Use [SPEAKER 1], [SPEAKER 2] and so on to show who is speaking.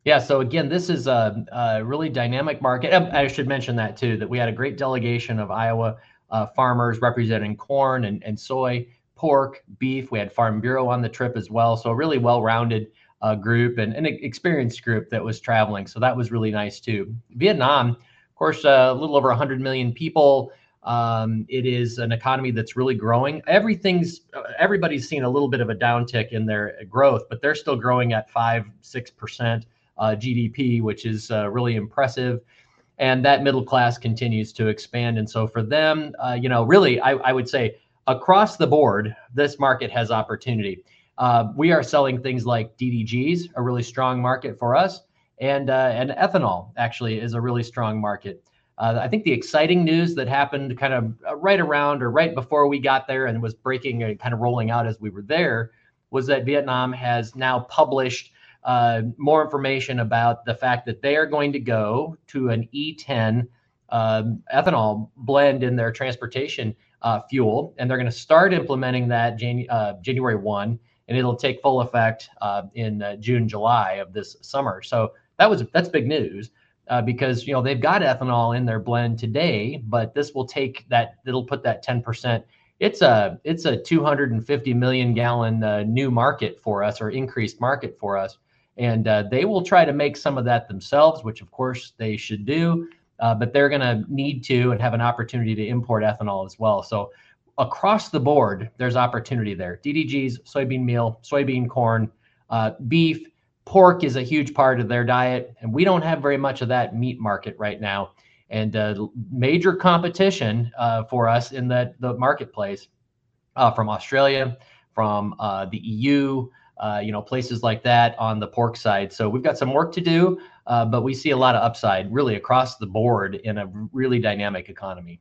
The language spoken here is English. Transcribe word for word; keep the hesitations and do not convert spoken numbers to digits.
[SPEAKER 1] Yeah, so again, this is a, a really dynamic market. Um, I should mention that too, that we had a great delegation of Iowa uh, farmers representing corn and, and soy, pork, beef. We had Farm Bureau on the trip as well. So a really well-rounded uh, group and an experienced group that was traveling. So that was really nice too. Vietnam, of course, uh, a little over one hundred million people. Um, it is an economy that's really growing. Everything's uh, everybody's seen a little bit of a downtick in their growth, but they're still growing at five, six percent. Uh, G D P, which is uh, really impressive. And that middle class continues to expand. And so for them, uh, you know, really, I, I would say across the board, this market has opportunity. Uh, we are selling things like D D Gs, a really strong market for us, and uh, and ethanol actually is a really strong market. Uh, I think the exciting news that happened kind of right around or right before we got there and was breaking and kind of rolling out as we were there was that Vietnam has now published uh, more information about the fact that they are going to go to an E ten um, ethanol blend in their transportation uh, fuel, and they're going to start implementing that Jan- uh, January first, and it'll take full effect uh, in uh, June, July of this summer. So that was that's big news. Uh, because you know they've got ethanol in their blend today, but this will take that. It'll put that ten percent. It's a it's a two hundred fifty million gallon uh, new market for us, or increased market for us, and uh, they will try to make some of that themselves, which of course they should do. Uh, but they're going to need to and have an opportunity to import ethanol as well. So across the board, there's opportunity there. D D Gs, soybean meal, soybean corn, uh, beef. Pork is a huge part of their diet, and we don't have very much of that meat market right now. And uh, major competition uh, for us in that the marketplace uh, from Australia, from uh, the E U, uh, you know, places like that on the pork side. So we've got some work to do, uh, but we see a lot of upside really across the board in a really dynamic economy.